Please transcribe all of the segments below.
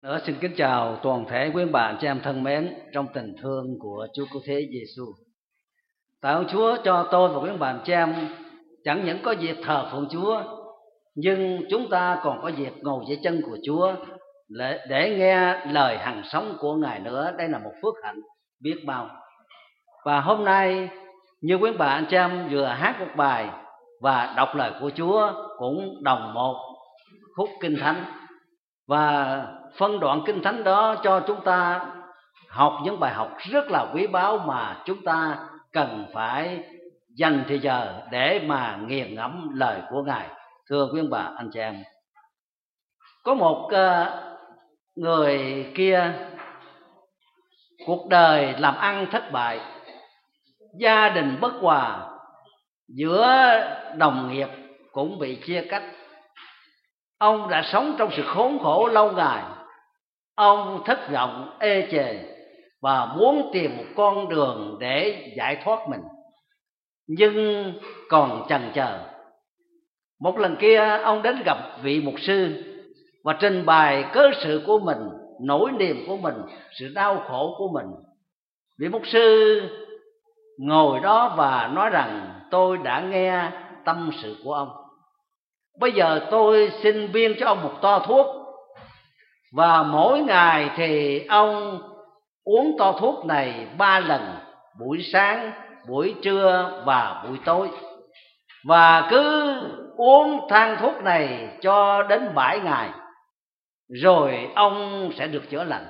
Nữa xin kính chào toàn thể quý bạn chị em thân mến trong tình thương của Chúa Cứu Thế Giêsu. Tạ ơn Chúa cho tôi và quý bạn chị em chẳng những có dịp thờ phượng Chúa, nhưng chúng ta còn có dịp ngồi dưới chân của Chúa để nghe lời hằng sống của Ngài nữa. Đây là một phước hạnh biết bao. Và hôm nay như quý bạn chị em vừa hát một bài và đọc lời của Chúa cũng đồng một khúc Kinh Thánh, và phân đoạn Kinh Thánh đó cho chúng ta học những bài học rất là quý báu mà chúng ta cần phải dành thời giờ để mà nghiền ngẫm lời của Ngài. Thưa quý bà anh chị em, có một người kia cuộc đời làm ăn thất bại, gia đình bất hòa, giữa đồng nghiệp cũng bị chia cách. Ông đã sống trong sự khốn khổ lâu ngày. Ông thất vọng, ê chề và muốn tìm một con đường để giải thoát mình, nhưng còn chần chờ. Một lần kia ông đến gặp vị mục sư và trình bày cớ sự của mình, nỗi niềm của mình, sự đau khổ của mình. Vị mục sư ngồi đó và nói rằng: tôi đã nghe tâm sự của ông. Bây giờ tôi xin biên cho ông một toa thuốc, và mỗi ngày thì ông uống toa thuốc này 3 lần, buổi sáng, buổi trưa và buổi tối. Và cứ uống thang thuốc này cho đến 7 ngày, rồi ông sẽ được chữa lành.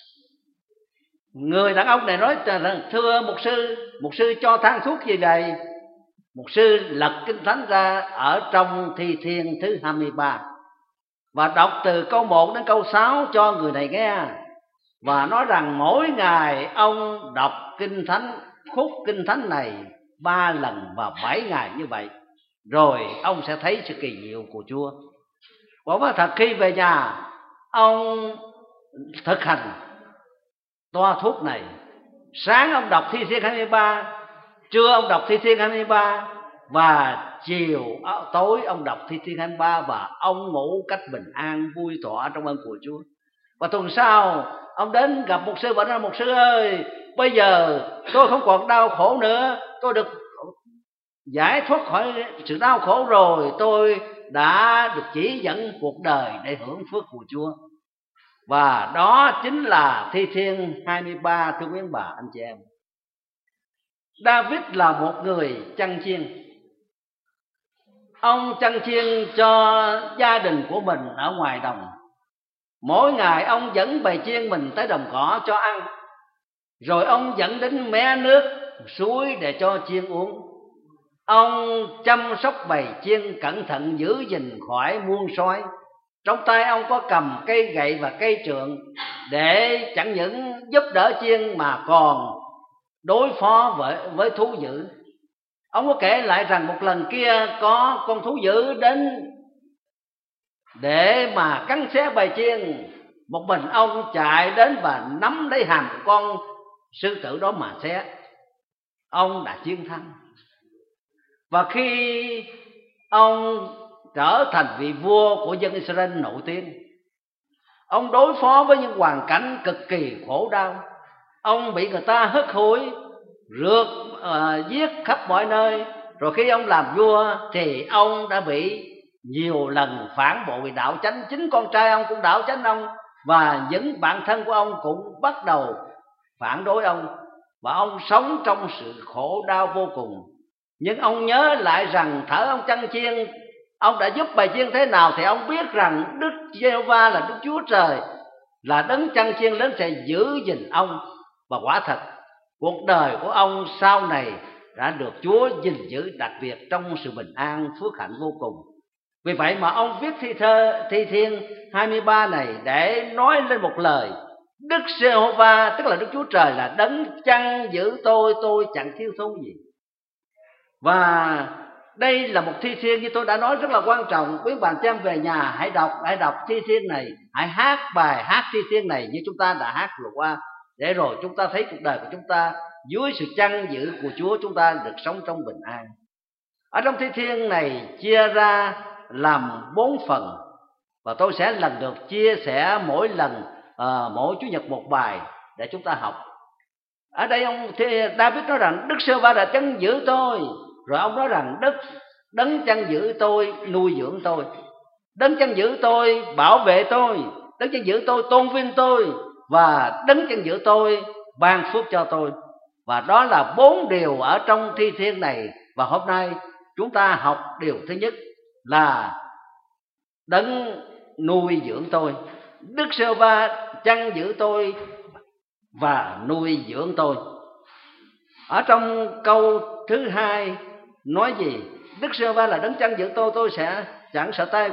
Người đàn ông này nói rằng: thưa mục sư cho thang thuốc gì vậy? Mục sư lật Kinh Thánh ra ở trong Thi Thiên thứ 23 và đọc từ câu 1 đến câu 6 cho người này nghe, và nói rằng mỗi ngày ông đọc Kinh Thánh, khúc Kinh Thánh này 3 lần và 7 ngày như vậy, rồi ông sẽ thấy sự kỳ diệu của Chúa. Quả nói thật, khi về nhà ông thực hành toa thuốc này. Sáng ông đọc Thi Thiên 23, trưa ông đọc Thi Thiên 23, và chiều tối ông đọc Thi Thiên 23, và ông ngủ cách bình an vui thỏa trong ơn của Chúa. Và tuần sau ông đến gặp mục sư và nói: mục sư ơi, bây giờ tôi không còn đau khổ nữa, tôi được giải thoát khỏi sự đau khổ rồi, tôi đã được chỉ dẫn cuộc đời để hưởng phước của Chúa. Và đó chính là Thi Thiên 23, thưa quý bà anh chị em. David là một người chăn chiên. Ông chăn chiên cho gia đình của mình ở ngoài đồng. Mỗi ngày ông dẫn bầy chiên mình tới đồng cỏ cho ăn, rồi ông dẫn đến mé nước suối để cho chiên uống. Ông chăm sóc bầy chiên cẩn thận, giữ gìn khỏi muôn sói. Trong tay ông có cầm cây gậy và cây trượng để chẳng những giúp đỡ chiên mà còn đối phó với thú dữ. Ông có kể lại rằng một lần kia có con thú dữ đến để mà cắn xé bầy chiên. Một mình ông chạy đến và nắm lấy hàm của con sư tử đó mà xé. Ông đã chiến thắng. Và khi ông trở thành vị vua của dân Israel nổi tiếng, ông đối phó với những hoàn cảnh cực kỳ khổ đau. Ông bị người ta hất hủi, rượt giết khắp mọi nơi. Rồi khi ông làm vua thì ông đã bị nhiều lần phản bội đạo chánh. Chính con trai ông cũng đạo chánh ông, và những bạn thân của ông cũng bắt đầu phản đối ông, và ông sống trong sự khổ đau vô cùng. Nhưng ông nhớ lại rằng thở ông chăn chiên, ông đã giúp bầy chiên thế nào, thì ông biết rằng Đức Giê-hô-va là Đức Chúa Trời, là đấng chăn chiên lớn, sẽ giữ gìn ông. Và quả thật cuộc đời của ông sau này đã được Chúa gìn giữ đặc biệt trong sự bình an phước hạnh vô cùng. Vì vậy mà ông viết Thi Thiên 23 này để nói lên một lời: Đức Giê-hô-va, tức là Đức Chúa Trời, là đấng chăn giữ tôi chẳng thiếu thốn gì. Và đây là một thi thiên như tôi đã nói rất là quan trọng. Quý bạn chị em về nhà hãy đọc thi thiên này, hãy hát bài hát thi thiên này như chúng ta đã hát vừa qua, để rồi chúng ta thấy cuộc đời của chúng ta dưới sự chăn giữ của Chúa, chúng ta được sống trong bình an. Ở trong thi thiên này chia ra làm 4 phần, và tôi sẽ lần lượt chia sẻ mỗi lần mỗi Chủ nhật một bài để chúng ta học. Ở đây David nói rằng Đức Giê-hô-va đã chăn giữ tôi, rồi ông nói rằng Đấng chăn giữ tôi, nuôi dưỡng tôi, Đấng chăn giữ tôi, bảo vệ tôi, Đấng chăn giữ tôi, tôn vinh tôi, và Đấng chăn giữ tôi, ban phước cho tôi. Và đó là 4 điều ở trong thi thiên này. Và hôm nay chúng ta học điều thứ nhất là Đấng nuôi dưỡng tôi. Đức Giê-hô-va chăn giữ tôi và nuôi dưỡng tôi. Ở trong câu thứ hai nói gì? Đức Giê-hô-va là Đấng chăn giữ tôi sẽ chẳng sợ tai,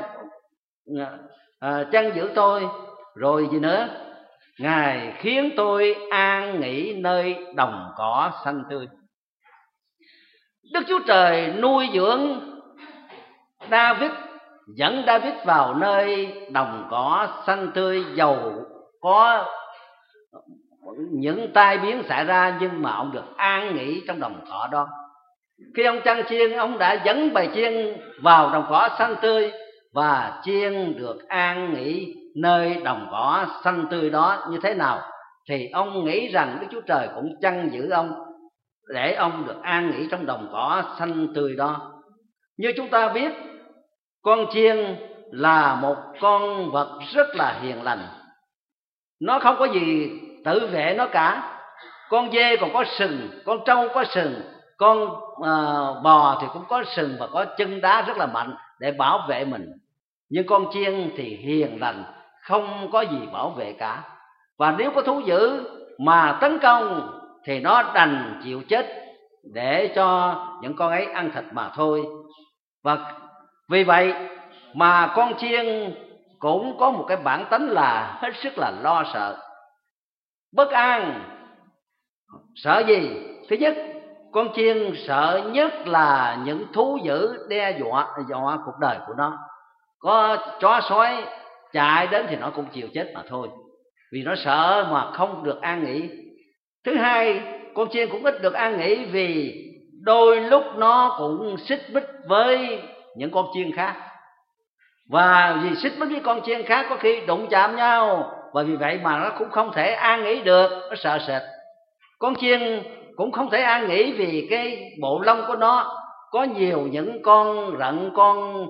chăn giữ tôi. Rồi gì nữa? Ngài khiến tôi an nghỉ nơi đồng cỏ xanh tươi. Đức Chúa Trời nuôi dưỡng David, dẫn David vào nơi đồng cỏ xanh tươi, dầu có những tai biến xảy ra nhưng mà ông được an nghỉ trong đồng cỏ đó. Khi ông chăn chiên, ông đã dẫn bầy chiên vào đồng cỏ xanh tươi, và chiên được an nghỉ nơi đồng cỏ xanh tươi đó như thế nào thì ông nghĩ rằng Đức Chúa Trời cũng chăn giữ ông để ông được an nghỉ trong đồng cỏ xanh tươi đó. Như chúng ta biết, con chiên là một con vật rất là hiền lành, nó không có gì tự vệ nó cả. Con dê còn có sừng, con trâu có sừng, con bò thì cũng có sừng và có chân đá rất là mạnh để bảo vệ mình. Nhưng con chiên thì hiền lành, không có gì bảo vệ cả. Và nếu có thú dữ mà tấn công thì nó đành chịu chết để cho những con ấy ăn thịt mà thôi. Và vì vậy mà con chiên cũng có một cái bản tính là hết sức là lo sợ, bất an. Sợ gì? Thứ nhất, con chiên sợ nhất là những thú dữ đe dọa cuộc đời của nó. Có chó sói chạy đến thì nó cũng chịu chết mà thôi, vì nó sợ mà không được an nghỉ. Thứ hai, con chiên cũng ít được an nghỉ vì đôi lúc nó cũng xích mích với những con chiên khác. Và vì xích mích với con chiên khác có khi đụng chạm nhau, và vì vậy mà nó cũng không thể an nghỉ được, nó sợ sệt. Con chiên cũng không thể an nghỉ vì cái bộ lông của nó có nhiều những con rận, con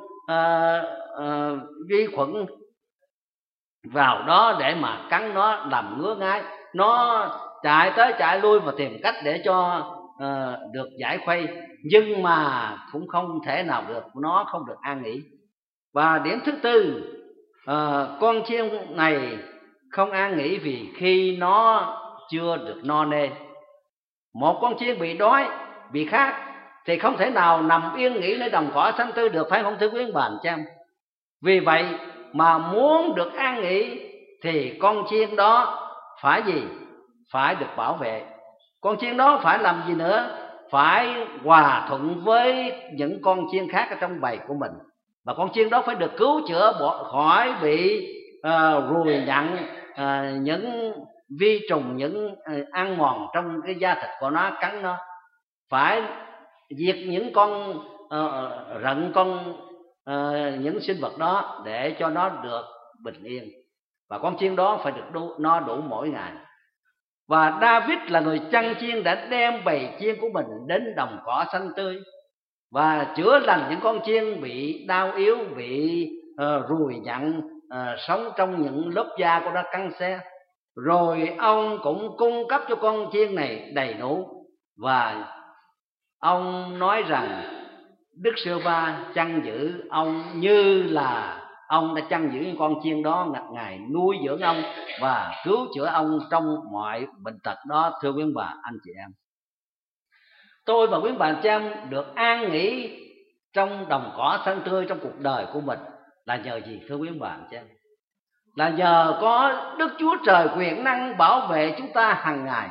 vi khuẩn vào đó để mà cắn nó, làm ngứa ngáy. Nó chạy tới chạy lui và tìm cách để cho được giải khuây, nhưng mà cũng không thể nào được, nó không được an nghỉ. Và điểm thứ tư, con chiên này không an nghỉ vì khi nó chưa được no nê. Một con chiên bị đói, bị khát thì không thể nào nằm yên nghỉ nơi đồng cỏ xanh tươi được, phải không thưa quý bạn chị em? Vì vậy mà muốn được an nghỉ thì con chiên đó phải gì? Phải được bảo vệ. Con chiên đó phải làm gì nữa? Phải hòa thuận với những con chiên khác ở trong bầy của mình. Và con chiên đó phải được cứu chữa khỏi bị ruồi nhặn, những vi trùng, những ăn mòn trong cái da thịt của nó, cắn nó. Phải diệt những con rận, những sinh vật đó để cho nó được bình yên. Và con chiên đó phải được no đủ mỗi ngày. Và David là người chăn chiên đã đem bầy chiên của mình đến đồng cỏ xanh tươi và chữa lành những con chiên bị đau yếu, bị ruồi nhặn sống trong những lớp da của nó căng xe. Rồi ông cũng cung cấp cho con chiên này đầy đủ. Và ông nói rằng Đức Giê-hô-va chăn giữ ông như là ông đã chăn giữ những con chiên đó. Ngài nuôi dưỡng ông và cứu chữa ông trong mọi bệnh tật đó. Thưa quý bà, anh chị em, tôi và quý bà anh chị em được an nghỉ trong đồng cỏ xanh tươi trong cuộc đời của mình là nhờ gì thưa quý bà anh chị em? Là nhờ có Đức Chúa Trời quyền năng bảo vệ chúng ta hàng ngày.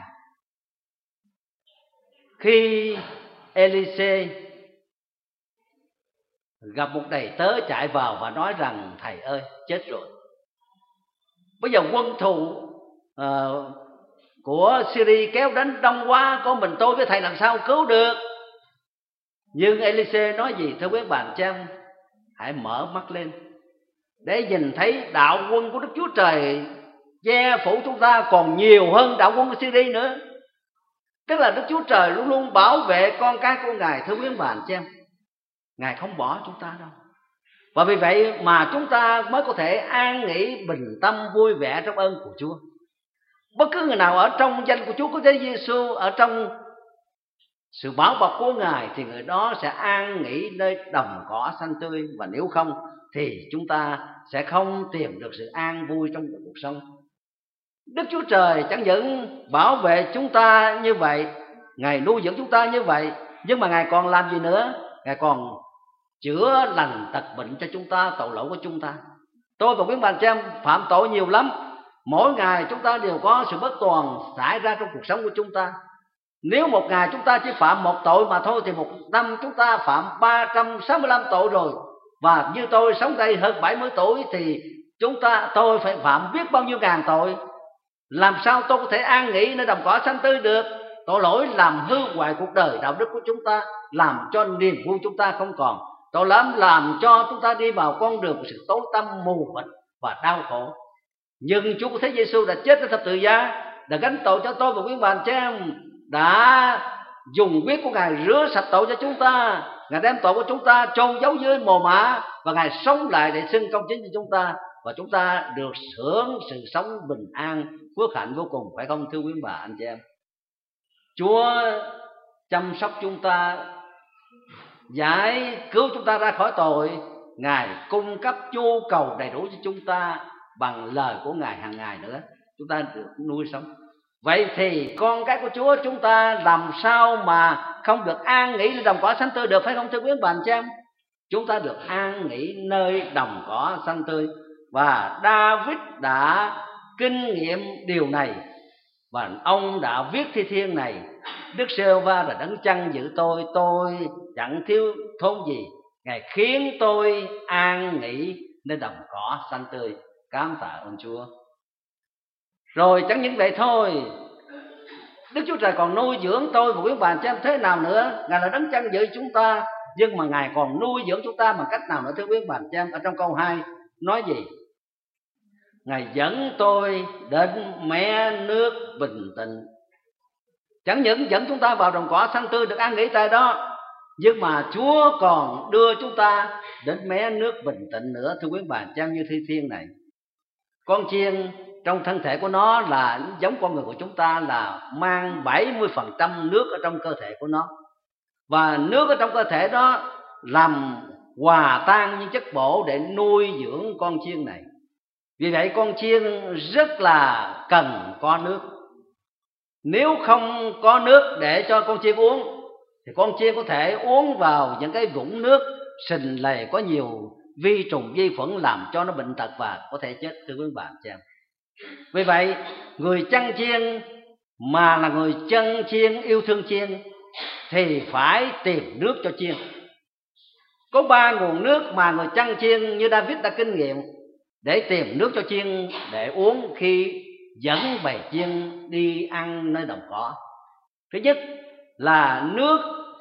Khi Elise gặp một đầy tớ chạy vào và nói rằng thầy ơi, chết rồi, bây giờ quân thù của Syria kéo đến đông quá, có mình tôi với thầy làm sao cứu được. Nhưng Elise nói gì thưa quý bạn chị em? Hãy mở mắt lên để nhìn thấy đạo quân của Đức Chúa Trời che phủ chúng ta còn nhiều hơn đạo quân của Syria nữa. Tức là Đức Chúa Trời luôn luôn bảo vệ con cái của Ngài. Thưa quý ông bà anh chị em, Ngài không bỏ chúng ta đâu. Và vì vậy mà chúng ta mới có thể an nghỉ, bình tâm, vui vẻ trong ơn của Chúa. Bất cứ người nào ở trong danh của Chúa Cứu Thế Giêsu, ở trong sự bảo bọc của Ngài, thì người đó sẽ an nghỉ nơi đồng cỏ xanh tươi. Và nếu không thì chúng ta sẽ không tìm được sự an vui trong cuộc sống. Đức Chúa Trời chẳng những bảo vệ chúng ta như vậy, Ngài nuôi dưỡng chúng ta như vậy, nhưng mà Ngài còn làm gì nữa? Ngài còn chữa lành tật bệnh cho chúng ta, tội lỗi của chúng ta. Tôi và quý bà chị em phạm tội nhiều lắm. Mỗi ngày chúng ta đều có sự bất toàn xảy ra trong cuộc sống của chúng ta. Nếu một ngày chúng ta chỉ phạm một tội mà thôi, thì một năm chúng ta phạm 365 tội rồi. Và như tôi sống đây hơn 70 tuổi thì tôi phải phạm biết bao nhiêu ngàn tội. Làm sao tôi có thể an nghỉ nơi đồng cỏ xanh tươi được? Tội lỗi làm hư hoại cuộc đời đạo đức của chúng ta, làm cho niềm vui chúng ta không còn. Tội lỗi làm cho chúng ta đi vào con đường của sự tối tăm, mù mịt và đau khổ. Nhưng Chúa Cứu Thế Giêsu đã chết trên thập tự giá, đã gánh tội cho tôi và quý bạn chị em, đã dùng huyết của Ngài rửa sạch tội cho chúng ta. Ngài đem tội của chúng ta chôn giấu dưới mồ mả, và Ngài sống lại để xưng công chính cho chúng ta, và chúng ta được hưởng sự sống bình an, phước hạnh vô cùng, phải không thưa quý bà anh chị em? Chúa chăm sóc chúng ta, giải cứu chúng ta ra khỏi tội. Ngài cung cấp nhu cầu đầy đủ cho chúng ta bằng lời của Ngài hàng ngày nữa, chúng ta được nuôi sống. Vậy thì con cái của Chúa chúng ta làm sao mà không được an nghỉ nơi đồng cỏ xanh tươi được, phải không thưa quý bà anh chị em? Chúng ta được an nghỉ nơi đồng cỏ xanh tươi, và David đã kinh nghiệm điều này, và ông đã viết thi thiên này: Đức Giê-hô-va là đấng chăn giữ tôi chẳng thiếu thốn gì. Ngài khiến tôi an nghỉ nơi đồng cỏ xanh tươi. Cảm tạ ơn Chúa. Rồi chẳng những vậy thôi, Đức Chúa Trời còn nuôi dưỡng tôi và quý bà chị em thế nào nữa? Ngài là đấng chăn giữ chúng ta, nhưng mà Ngài còn nuôi dưỡng chúng ta bằng cách nào nữa thưa quý bà chị em? Ở trong câu 2 nói gì? Ngài dẫn tôi đến mé nước bình tĩnh. Chẳng những dẫn chúng ta vào đồng cỏ xanh tươi được an nghỉ tại đó, nhưng mà Chúa còn đưa chúng ta đến mé nước bình tĩnh nữa thưa quý bà chị em, như thi thiên này. Con chiên trong thân thể của nó là giống con người của chúng ta, là mang 70% nước ở trong cơ thể của nó, và nước ở trong cơ thể đó làm hòa tan những chất bổ để nuôi dưỡng con chiên này. Vì vậy con chiên rất là cần có nước. Nếu không có nước để cho con chiên uống thì con chiên có thể uống vào những cái vũng nước sình lầy có nhiều vi trùng vi khuẩn, làm cho nó bệnh tật và có thể chết thưa quý bạn chị em. Vì vậy người chăn chiên mà là người chăn chiên yêu thương chiên thì phải tìm nước cho chiên. Có 3 nguồn nước mà người chăn chiên như David đã kinh nghiệm để tìm nước cho chiên để uống khi dẫn bầy chiên đi ăn nơi đồng cỏ. Thứ nhất là nước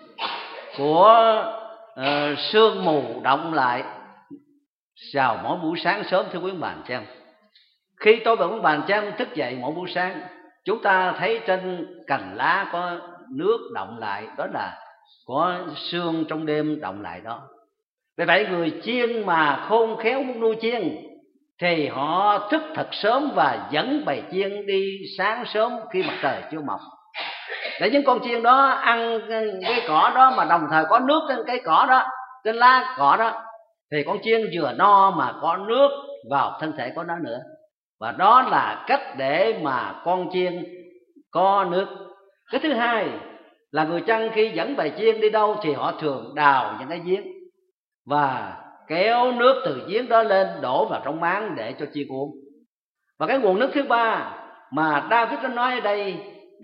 của sương mù động lại vào mỗi buổi sáng sớm thưa quý bạn chị em. Khi tôi và quý bạn chị em thức dậy mỗi buổi sáng, chúng ta thấy trên cành lá có nước động lại, đó là có sương trong đêm động lại đó. Vì vậy người chiên mà khôn khéo muốn nuôi chiên thì họ thức thật sớm và dẫn bầy chiên đi sáng sớm khi mặt trời chưa mọc, để những con chiên đó ăn cái cỏ đó mà đồng thời có nước trên cái cỏ đó, trên lá cỏ đó, thì con chiên vừa no mà có nước vào thân thể của nó nữa. Và đó là cách để mà con chiên có nước. Cái thứ hai là người chăn khi dẫn bầy chiên đi đâu thì họ thường đào những cái giếng và kéo nước từ giếng đó lên đổ vào trong máng để cho chiên uống. Và cái nguồn nước thứ ba mà David đã nói ở đây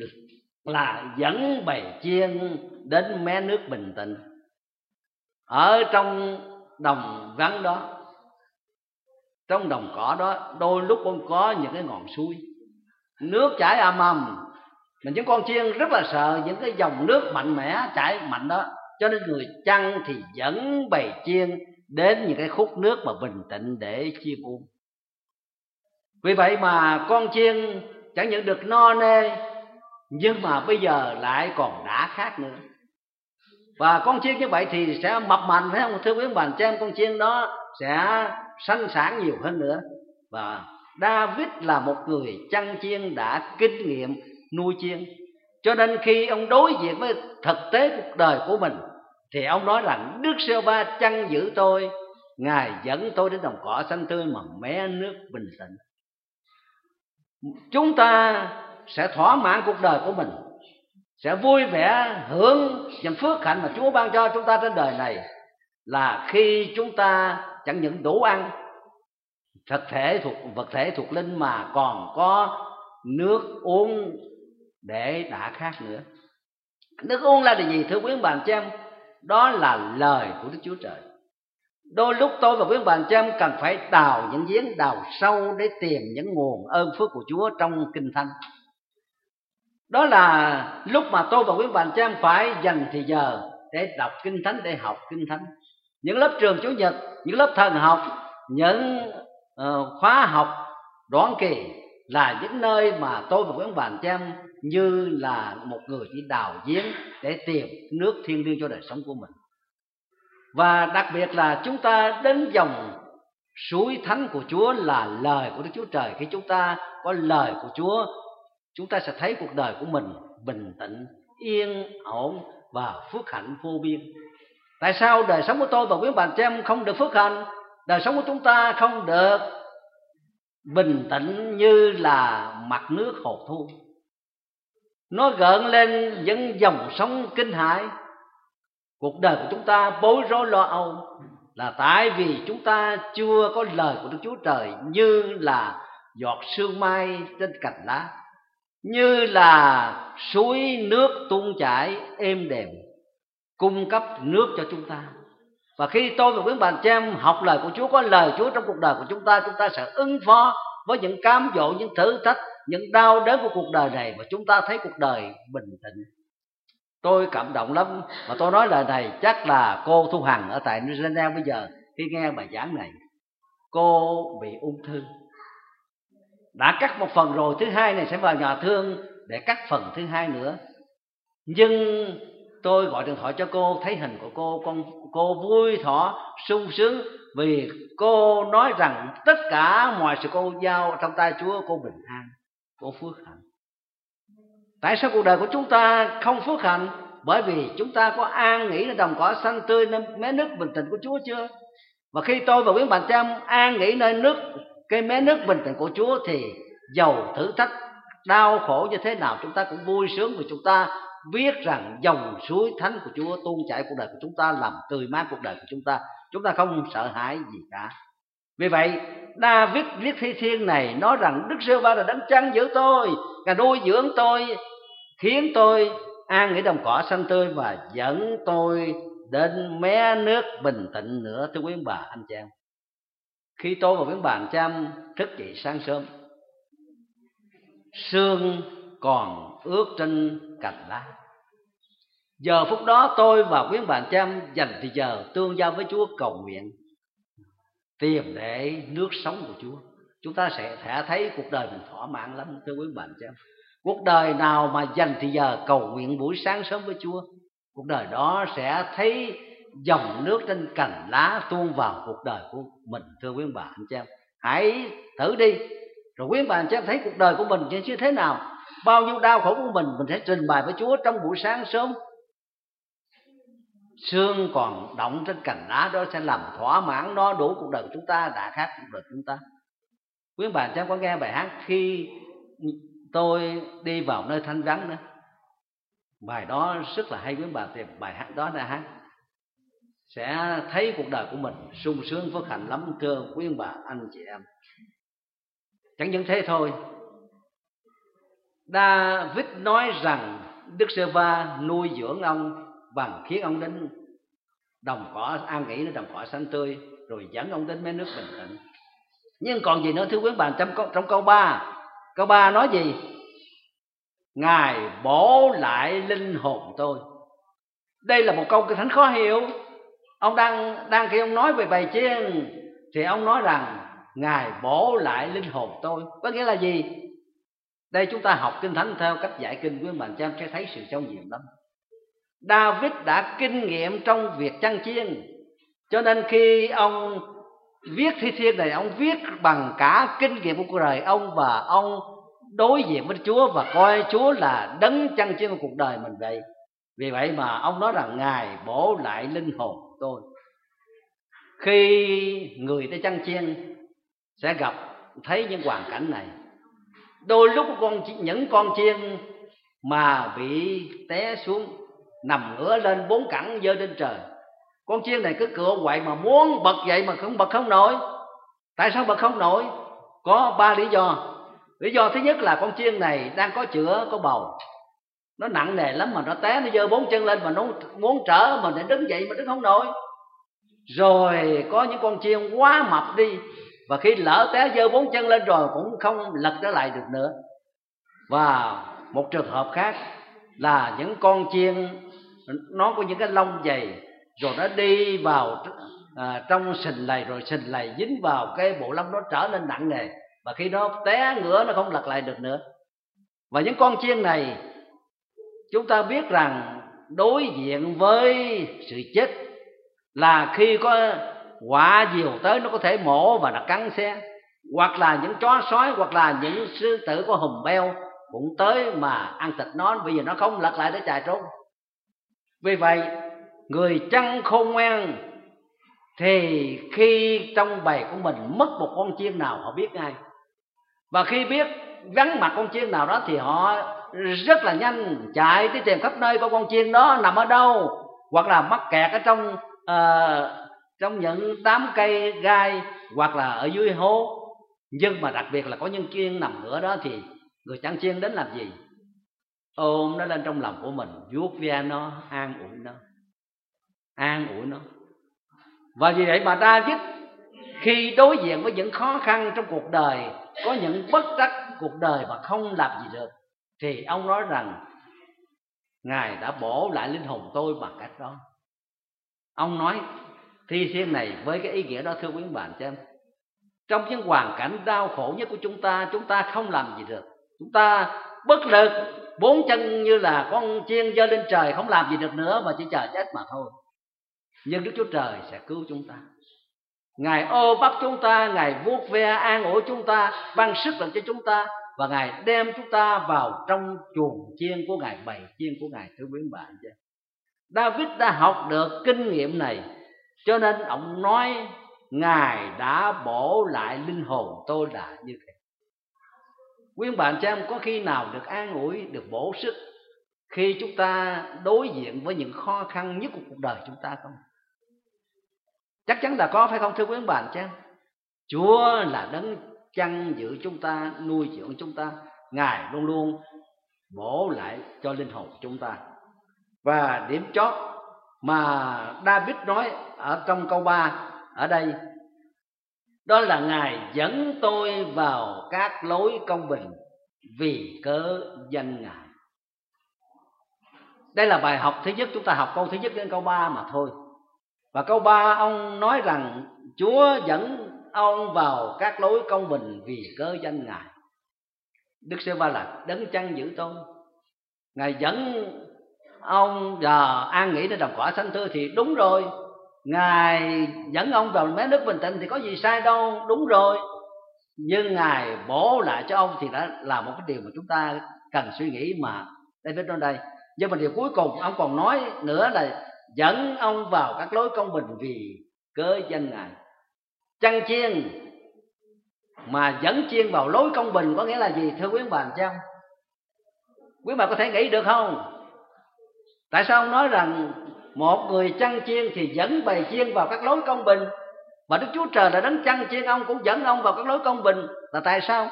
là dẫn bầy chiên đến mé nước bình tĩnh. Ở trong đồng vắng đó, trong đồng cỏ đó, đôi lúc cũng có những cái ngọn suối, nước chảy ầm ầm, mà những con chiên rất là sợ những cái dòng nước mạnh mẽ chảy mạnh đó, cho nên người chăn thì dẫn bầy chiên đến những cái khúc nước mà bình tĩnh để chiên uống. Vì vậy mà con chiên chẳng những được no nê, nhưng mà bây giờ lại còn đã khát nữa. Và con chiên như vậy thì sẽ mập mành, phải không thưa quý bạn chị em? Con chiên đó sẽ sanh sản nhiều hơn nữa. Và David là một người chăn chiên đã kinh nghiệm nuôi chiên, cho nên khi ông đối diện với thực tế cuộc đời của mình thì ông nói rằng Đức Giê-hô-va chăn giữ tôi, Ngài dẫn tôi đến đồng cỏ xanh tươi mà mé nước bình tĩnh. Chúng ta sẽ thỏa mãn cuộc đời của mình, sẽ vui vẻ hưởng những phước hạnh mà Chúa ban cho chúng ta trên đời này, là khi chúng ta chẳng những đủ ăn vật thể thuộc linh mà còn có nước uống để đã khát nữa. Nước uống là gì thưa quý bạn chị em? Đó là lời của Đức Chúa Trời. Đôi lúc tôi và quý bạn chị em cần phải đào những giếng đào sâu để tìm những nguồn ơn phước của Chúa trong Kinh Thánh. Đó là lúc mà tôi và quý bạn chị em phải dành thời giờ để đọc Kinh Thánh, để học Kinh Thánh. Những lớp trường Chủ nhật, những lớp thần học, những khóa học đoạn kỳ là những nơi mà tôi và quý bạn chị em như là một người đi đào giếng để tìm nước thiên liêng cho đời sống của mình. Và đặc biệt là chúng ta đến dòng suối thánh của Chúa là lời của Đức Chúa Trời. Khi chúng ta có lời của Chúa, chúng ta sẽ thấy cuộc đời của mình bình tĩnh, yên ổn và phước hạnh vô biên. Tại sao đời sống của tôi và quý bạn chị em không được phước hạnh? Đời sống của chúng ta không được bình tĩnh như là mặt nước hồ thu, nó gợn lên những dòng sóng kinh hãi. Cuộc đời của chúng ta bối rối lo âu là tại vì chúng ta chưa có lời của Đức Chúa Trời như là giọt sương mai trên cành lá, như là suối nước tuôn chảy êm đềm cung cấp nước cho chúng ta. Và khi tôi và quý bạn chị em học lời của Chúa, có lời Chúa trong cuộc đời của chúng ta sẽ ứng phó với những cám dỗ, những thử thách, những đau đớn của cuộc đời này, và chúng ta thấy cuộc đời bình tĩnh. Tôi cảm động lắm, mà tôi nói lời này chắc là cô Thu Hằng ở tại New Zealand bây giờ khi nghe bài giảng này, cô bị ung thư, đã cắt một phần rồi, thứ hai này sẽ vào nhà thương để cắt phần thứ hai nữa. Nhưng tôi gọi điện thoại cho cô, thấy hình của cô vui thỏ sung sướng, vì cô nói rằng tất cả mọi sự cô giao trong tay Chúa, cô bình an, cô phước hạnh. Tại sao cuộc đời của chúng ta không phước hạnh? Bởi vì chúng ta có an nghỉ ở đồng cỏ xanh tươi nơi mé nước bình tĩnh của Chúa chưa? Và khi tôi và quý bạn chị em an nghỉ nơi cái mé nước bình tĩnh của Chúa, thì dầu thử thách đau khổ như thế nào chúng ta cũng vui sướng, vì chúng ta biết rằng dòng suối thánh của Chúa tuôn chảy cuộc đời của chúng ta, làm tươi mát cuộc đời của chúng ta. Chúng ta không sợ hãi gì cả. Vì vậy David viết thi thiên này nói rằng Đức Giê-hô-va là đấng chăn giữ tôi, Ngài nuôi dưỡng tôi, khiến tôi an nghỉ đồng cỏ xanh tươi và dẫn tôi đến mé nước bình tĩnh nữa. Thưa quý bà anh chị em, khi tôi và quý bà anh chị em thức dậy sáng sớm, sương còn ướt trên cành lá, giờ phút đó tôi và quý bạn chị em dành thì giờ tương giao với Chúa, cầu nguyện, tìm để nước sống của Chúa. Chúng ta sẽ thấy cuộc đời mình thỏa mãn lắm. Thưa quý bạn chị em, cuộc đời nào mà dành thì giờ cầu nguyện buổi sáng sớm với Chúa, cuộc đời đó sẽ thấy dòng nước trên cành lá tuôn vào cuộc đời của mình. Thưa quý bạn chị em, hãy thử đi, rồi quý bạn chị em thấy cuộc đời của mình như thế nào, bao nhiêu đau khổ của mình sẽ trình bày với Chúa trong buổi sáng sớm. Sương còn động trên cành lá đó sẽ làm thỏa mãn no đủ cuộc đời của chúng ta, đã khát cuộc đời của chúng ta. Quý bạn chắc có nghe bài hát Khi Tôi Đi Vào Nơi Thanh Vắng nữa, bài đó rất là hay. Quý bạn thì bài hát đó là hát sẽ thấy cuộc đời của mình sung sướng phước hạnh lắm. Thưa quý bà anh chị em, chẳng những thế thôi, David nói rằng Đức Giê-hô-va nuôi dưỡng ông bằng khiến ông đến đồng cỏ an nghỉ, đến đồng cỏ xanh tươi, rồi dẫn ông đến mé nước bình tĩnh. Nhưng còn gì nữa thưa quý bạn, trong câu 3, câu 3 nói gì? Ngài bổ lại linh hồn tôi. Đây là một câu Kinh Thánh khó hiểu. Ông đang khi ông nói về bài chiên thì ông nói rằng Ngài bổ lại linh hồn tôi. Có nghĩa là gì? Đây chúng ta học Kinh Thánh theo cách giải kinh, quý bạn cha sẽ thấy sự trong nhiệm lắm. David đã kinh nghiệm trong việc chăn chiên, cho nên khi ông viết thi thiên này, ông viết bằng cả kinh nghiệm của cuộc đời ông, và ông đối diện với Chúa và coi Chúa là đấng chăn chiên của cuộc đời mình vậy. Vì vậy mà ông nói rằng Ngài bổ lại linh hồn tôi. Khi người ta chăn chiên sẽ gặp thấy những hoàn cảnh này. Đôi lúc những con chiên mà bị té xuống, nằm ngửa lên, bốn cẳng giơ lên trời. Con chiên này cứ cựa quậy mà muốn bật dậy mà bật không nổi. Tại sao bật không nổi? Có 3 lý do. Lý do thứ nhất là con chiên này đang có chữa, có bầu, nó nặng nề lắm mà nó té, nó giơ 4 chân lên mà nó muốn trở mà để đứng dậy mà đứng không nổi. Rồi có những con chiên quá mập đi, và khi lỡ té giơ 4 chân lên rồi cũng không lật trở lại được nữa. Và một trường hợp khác là những con chiên nó có những cái lông dày, rồi nó đi vào trong sình lầy, rồi sình lầy dính vào cái bộ lông, nó trở nên nặng nề, và khi nó té ngửa nó không lật lại được nữa. Và những con chiên này chúng ta biết rằng đối diện với sự chết là khi có quả diều tới nó có thể mổ và nó cắn xé, hoặc là những chó sói, hoặc là những sư tử có hùm beo cũng tới mà ăn thịt nó, bởi vì nó không lật lại để chạy trốn. Vì vậy người chăn khôn ngoan thì khi trong bầy của mình mất một con chiên nào họ biết ngay, và khi biết vắng mặt con chiên nào đó thì họ rất là nhanh chạy đi tìm khắp nơi coi con chiên đó nằm ở đâu, hoặc là mắc kẹt ở trong những đám cây gai, hoặc là ở dưới hố. Nhưng mà đặc biệt là có những chiên nằm ngửa đó thì người chăn chiên đến làm gì? Ôm nó lên trong lòng của mình, vuốt ve nó, an ủi nó. Và vì vậy mà David khi đối diện với những khó khăn trong cuộc đời, có những bất trắc cuộc đời mà không làm gì được, thì ông nói rằng Ngài đã bổ lại linh hồn tôi bằng cách đó. Ông nói thi thiên này với cái ý nghĩa đó, thưa quý bạn cho em. Trong những hoàn cảnh đau khổ nhất của chúng ta không làm gì được, chúng ta bất lực, 4 chân như là con chiên giơ lên trời, không làm gì được nữa và chỉ chờ chết mà thôi. Nhưng Đức Chúa Trời sẽ cứu chúng ta. Ngài ôm ấp chúng ta, Ngài vuốt ve an ủi chúng ta, ban sức lực cho chúng ta, và Ngài đem chúng ta vào trong chuồng chiên của Ngài, bầy chiên của Ngài, thưa quý bạn. David đã học được kinh nghiệm này, cho nên ông nói Ngài đã bổ lại linh hồn tôi là như thế. Quý bạn cha em có khi nào được an ủi, được bổ sức khi chúng ta đối diện với những khó khăn nhất của cuộc đời chúng ta không? Chắc chắn là có, phải không thưa quý bạn cha em? Chúa là đấng chăn giữ chúng ta, nuôi dưỡng chúng ta. Ngài luôn luôn bổ lại cho linh hồn chúng ta. Và điểm chót mà David nói ở trong câu 3 ở đây, đó là Ngài dẫn tôi vào các lối công bình vì cớ danh Ngài. Đây là bài học thứ nhất, chúng ta học câu thứ nhất đến câu 3 mà thôi. Và câu 3 ông nói rằng Chúa dẫn ông vào các lối công bình vì cớ danh Ngài. Đức Giê-hô-va là đấng chăn giữ tôi. Ngài dẫn ông vào an nghỉ nơi đồng cỏ xanh tươi thì đúng rồi. Ngài dẫn ông vào mé nước bình tĩnh thì có gì sai đâu, đúng rồi. Nhưng Ngài bổ lại cho ông thì đã là một cái điều mà chúng ta cần suy nghĩ mà David nói đây. Nhưng mà điều cuối cùng ông còn nói nữa là dẫn ông vào các lối công bình vì cớ danh Ngài. Chăn chiên mà dẫn chiên vào lối công bình có nghĩa là gì thưa quý bạn chăng? Quý bạn có thể nghĩ được không? Tại sao ông nói rằng một người chăn chiên thì dẫn bầy chiên vào các lối công bình, và Đức Chúa Trời là đấng chăn chiên ông cũng dẫn ông vào các lối công bình, là tại sao?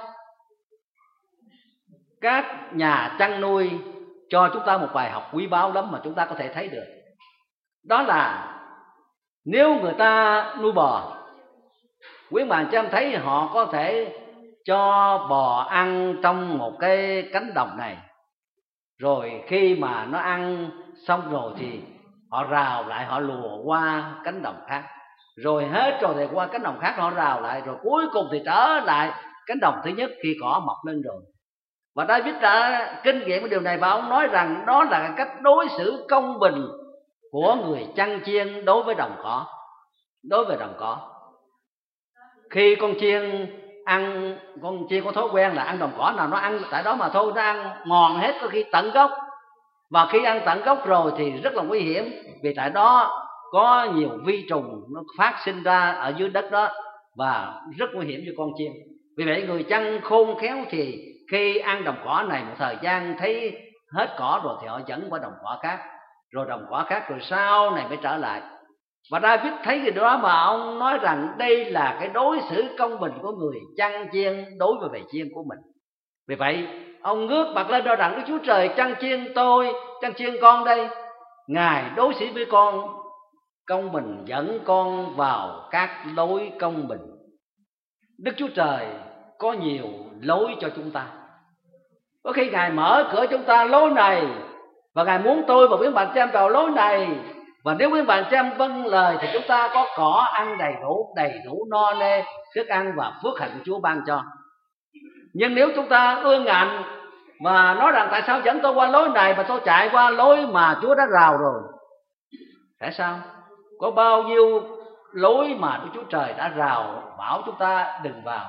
Các nhà chăn nuôi cho chúng ta một bài học quý báu lắm mà chúng ta có thể thấy được. Đó là nếu người ta nuôi bò, quý bạn cho em thấy họ có thể cho bò ăn trong một cái cánh đồng này, rồi khi mà nó ăn xong rồi thì họ rào lại, họ lùa qua cánh đồng khác. rồi hết rồi thì qua cánh đồng khác họ rào lại, rồi cuối cùng thì trở lại cánh đồng thứ nhất khi cỏ mọc lên rồi. Và David đã kinh nghiệm cái điều này, và ông nói rằng đó là cách đối xử công bình của người chăn chiên đối với đồng cỏ. Đối với đồng cỏ, khi con chiên có thói quen là ăn đồng cỏ nào nó ăn tại đó mà thôi, nó ăn mòn hết, có khi tận gốc. Và khi ăn tận gốc rồi thì rất là nguy hiểm, vì tại đó có nhiều vi trùng nó phát sinh ra ở dưới đất đó, và rất nguy hiểm cho con chiên. Vì vậy người chăn khôn khéo thì khi ăn đồng cỏ này một thời gian thấy hết cỏ rồi thì họ dẫn qua đồng cỏ khác, rồi đồng cỏ khác, rồi sau này mới trở lại. Và David thấy cái đó mà ông nói rằng đây là cái đối xử công bình của người chăn chiên đối với bầy chiên của mình. Vì vậy ông ngước mặt lên nói rằng: Đức Chúa Trời chăn chiên tôi, chăn chiên con đây, Ngài đối xử với con công bình, dẫn con vào các lối công bình. Đức Chúa Trời có nhiều lối cho chúng ta. Có khi Ngài mở cửa chúng ta lối này, và Ngài muốn tôi và quý bạn chị em vào lối này. Và nếu quý bạn chị em vâng lời thì chúng ta có cỏ ăn đầy đủ no nê thức ăn và phước hạnh của Chúa ban cho. Nhưng nếu chúng ta ương ngạnh và nói rằng tại sao dẫn tôi qua lối này mà tôi chạy qua lối mà Chúa đã rào rồi, tại sao? Có bao nhiêu lối mà Đức Chúa Trời đã rào bảo chúng ta đừng vào.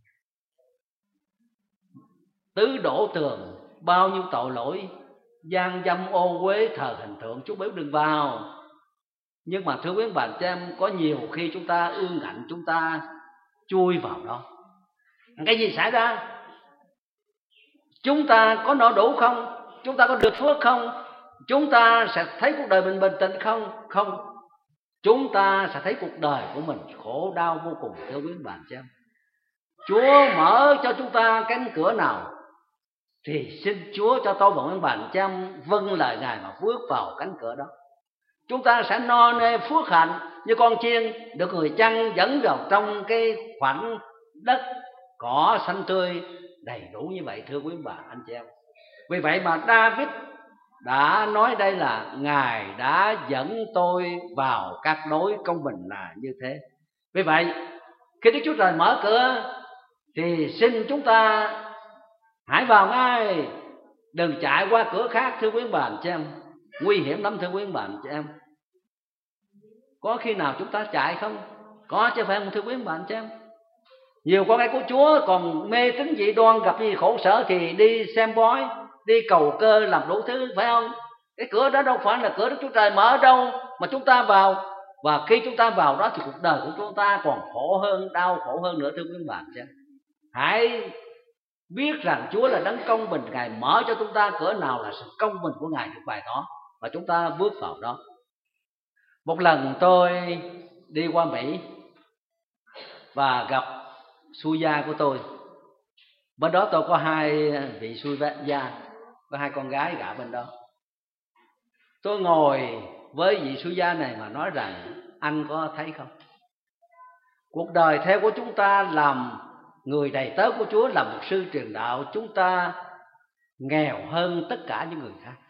Tứ đổ tường, bao nhiêu tội lỗi, gian dâm ô uế thờ hình tượng, Chúa bảo đừng vào. Nhưng mà thưa quý bạn chị em, có nhiều khi chúng ta ương ngạnh, chúng ta chui vào đó. Cái gì xảy ra? Chúng ta có no đủ không? Chúng ta có được phước không? Chúng ta sẽ thấy cuộc đời mình bình tĩnh không? Không. Chúng ta sẽ thấy cuộc đời của mình khổ đau vô cùng, thưa quý bạn chị em. Chúa mở cho chúng ta cánh cửa nào thì xin Chúa cho tôi và các bạn chị em vâng lời Ngài mà bước vào cánh cửa đó. Chúng ta sẽ no nê phước hạnh như con chiên được người chăn dẫn vào trong cái khoảnh đất cỏ xanh tươi đầy đủ như vậy, thưa quý bà anh chị em. Vì vậy mà David đã nói đây là Ngài đã dẫn tôi vào các lối công bình là như thế. Vì vậy khi Đức Chúa Trời mở cửa thì xin chúng ta hãy vào ngay, đừng chạy qua cửa khác, thưa quý bà anh chị em. Nguy hiểm lắm thưa quý bà anh chị em. Có khi nào chúng ta chạy không? Có chứ phải không thưa quý bạn chị em? Nhiều con cái của Chúa còn mê tín dị đoan, gặp gì khổ sở thì đi xem bói, đi cầu cơ, làm đủ thứ, phải không? Cái cửa đó đâu phải là cửa Đức Chúa Trời mở đâu mà chúng ta vào. Và khi chúng ta vào đó thì cuộc đời của chúng ta còn khổ hơn, đau khổ hơn nữa, thưa quý bạn chị em. Hãy biết rằng Chúa là đấng công bình, Ngài mở cho chúng ta cửa nào là sự công bình của Ngài được bài đó, và chúng ta bước vào đó. Một lần tôi đi qua Mỹ và gặp su gia của tôi. Bên đó tôi có hai vị su gia, có hai con gái gả bên đó. Tôi ngồi với vị su gia này mà nói rằng: anh có thấy không, cuộc đời theo của chúng ta làm người đầy tớ của Chúa, làm mục sư truyền đạo, chúng ta nghèo hơn tất cả những người khác.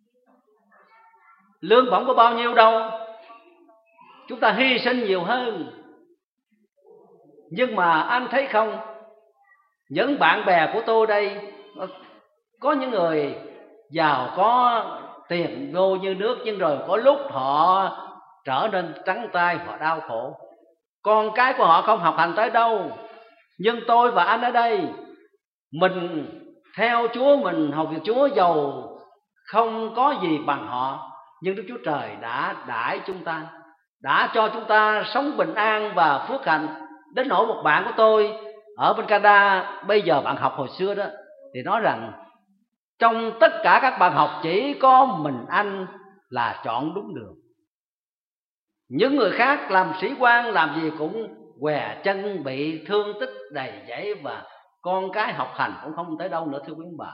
Lương bổng có bao nhiêu đâu, chúng ta hy sinh nhiều hơn. Nhưng mà anh thấy không, những bạn bè của tôi đây, có những người giàu có tiền vô như nước, nhưng rồi có lúc họ trở nên trắng tay, họ đau khổ. Con cái của họ không học hành tới đâu. Nhưng tôi và anh ở đây, mình theo Chúa, mình học việc Chúa, giàu không có gì bằng họ, nhưng Đức Chúa Trời đã đãi chúng ta, đã cho chúng ta sống bình an và phước hạnh. Đến nỗi một bạn của tôi ở bên Canada, bây giờ bạn học hồi xưa đó, thì nói rằng trong tất cả các bạn học chỉ có mình anh là chọn đúng đường. Những người khác làm sĩ quan, làm gì cũng què chân, bị thương tích đầy dẫy, và con cái học hành cũng không tới đâu nữa, thưa quý bà.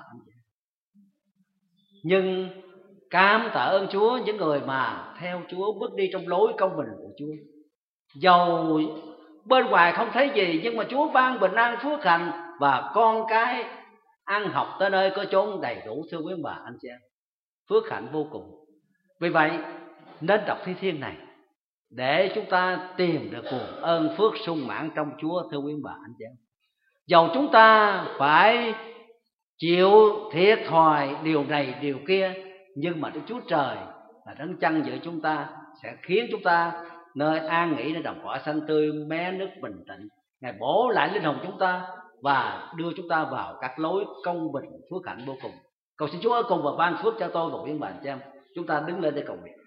Nhưng cảm tạ ơn Chúa, những người mà theo Chúa bước đi trong lối công bình của Chúa, dầu bên ngoài không thấy gì, nhưng mà Chúa ban bình an phước hạnh, và con cái ăn học tới nơi có chốn đầy đủ, thưa quý bà anh chị em. Phước hạnh vô cùng. Vì vậy nên đọc thi thiên này để chúng ta tìm được nguồn ơn phước sung mãn trong Chúa. Thưa quý bà anh chị em, dầu chúng ta phải chịu thiệt thòi điều này điều kia, nhưng mà Đức Chúa Trời là đấng chăn giữ chúng ta, sẽ khiến chúng ta nơi an nghỉ, nơi đồng cỏ xanh tươi, mé nước bình tĩnh. Ngài bổ lại linh hồn chúng ta và đưa chúng ta vào các lối công bình phước hạnh vô cùng. Cầu xin Chúa ơn cùng và ban phước cho tôi và quý bà anh chị em. Chúng ta đứng lên để cầu nguyện.